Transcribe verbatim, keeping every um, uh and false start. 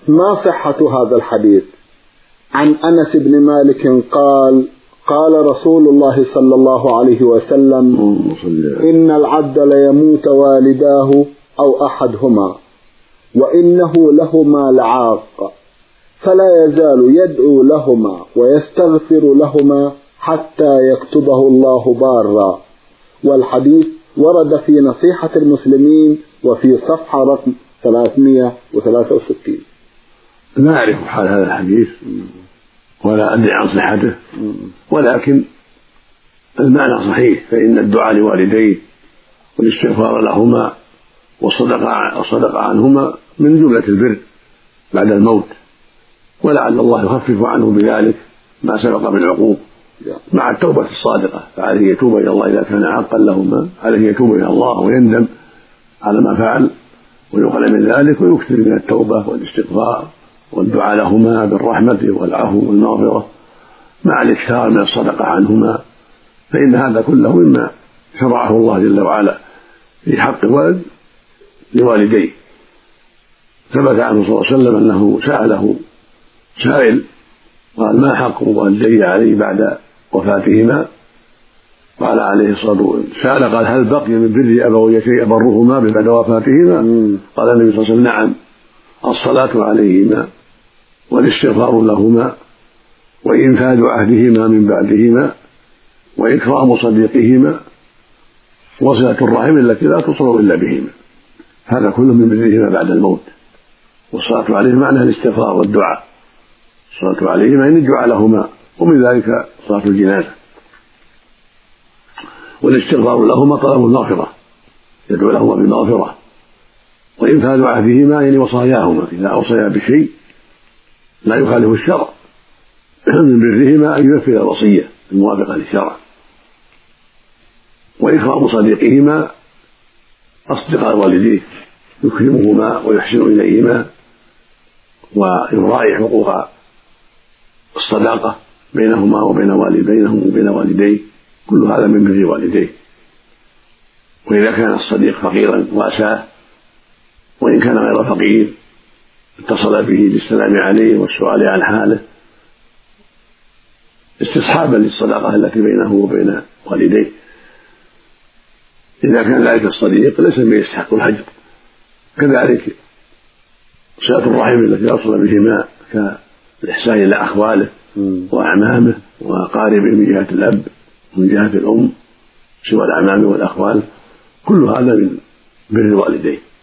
ما صحة هذا الحديث؟ عن أنس بن مالك قال قال رسول الله صلى الله عليه وسلم: إن العبد ليموت والداه أو أحدهما وإنه لهما لعاق، فلا يزال يدعو لهما ويستغفر لهما حتى يكتبه الله بارا. والحديث ورد في نصيحة المسلمين وفي صفحة رقم ثلاثمائة وثلاثة وستين. لا أعرف حال هذا الحديث ولا أدري عن صحته، ولكن المعنى صحيح، فإن الدعاء لوالديه والاستغفار لهما والصدقة عنهما من جملة البر بعد الموت، ولعل الله يخفف عنه بذلك ما سبق من عقوق مع التوبة الصادقة، فعليه يتوب إلى الله إذا كان عاقا لهما، عليه يتوب إلى الله ويندم على ما فعل ويقل من ذلك ويكثر من التوبة والاستغفار والدعاء لهما بالرحمة والعفو والمغفرة مع الإكثار من الصدقة عنهما، فإن هذا كله مما شرعه الله جل وعلا في حق الولد لوالديه. ثبت عنه صلى الله عليه وسلم أنه سأله سائل قال: ما حق والدي علي بعد وفاتهما؟ قال عليه الصلاة والسلام: سأل قال: هل بقي من بر أبوي شيء أبرهما بعد وفاتهما؟ قال النبي صلى الله عليه وسلم: نعم، الصلاة عليهما والاستغفار لهما وإنفاذ عهدهما من بعدهما وإكرام صديقهما وصلة الرحم التي لا تصل إلا بهما. هذا كله من برهما بعد الموت. والصلاة عليهما معناها الاستغفار والدعاء، الصلاة عليهما يعني الدعاء لهما، ومن ذلك صلاة الجنازة. والاستغفار لهما طلب المغفرة، يدعو لهما بالمغفرة. وإنفاذ عهدهما يعني وصاياهما، إذا أوصيا بشيء لا يخالف الشرع من برهما أن ينفذ الوصية الموافقة للشرع. وإكرام صديقهما أصدقاء والديه، يكرمهما ويحسن إليهما ويراعي حقوق الصداقة بينهما وبين والدينهم وبين والديه، كل هذا من بر والديه. وإذا كان الصديق فقيرا واساه، وإن كان غير فقير اتصل به للسلام عليه والسؤال عن حاله استصحابا للصداقة التي بينه وبين والديه. إذا كان ذلك الصديق ليس من يستحق الحجر. كذلك صلة الرحم التي أوصل بهما كالإحسان إلى أخواله وأعمامه وأقاربه من جهة الأب ومن جهة الأم سوى الأعمام والأخوال، كل هذا من بر الوالدين.